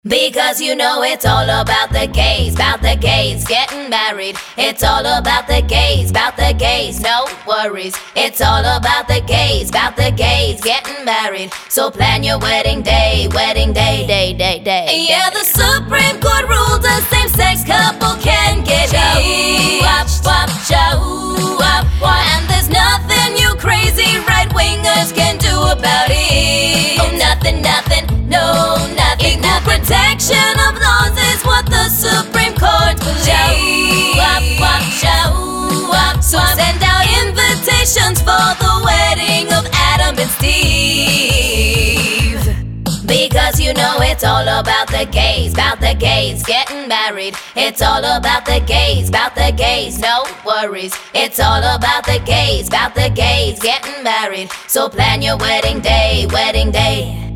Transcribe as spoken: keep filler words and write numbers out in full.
Because you know it's all about the gays, about the gays getting married. It's all about the gays, about the gays, no worries. It's all about the gays, about the gays getting married. So plan your wedding day, wedding day, day, day, day. Yeah, the Supreme Court ruled a same-sex couple can get Show up, up, show up, up. And there's nothing you crazy right-wingers can do about it. Oh, nothing, nothing, no, nothing, Equal nothing. protection of laws is what the Supreme Court believes. Show up, up, show up, So up. send out invitations for the wedding of Adam and Steve. Because you know it's all about the gays, about the gays getting married. It's all about the gays, about the gays, no worries. It's all about the gays, about the gays getting married. So plan your wedding day, wedding day.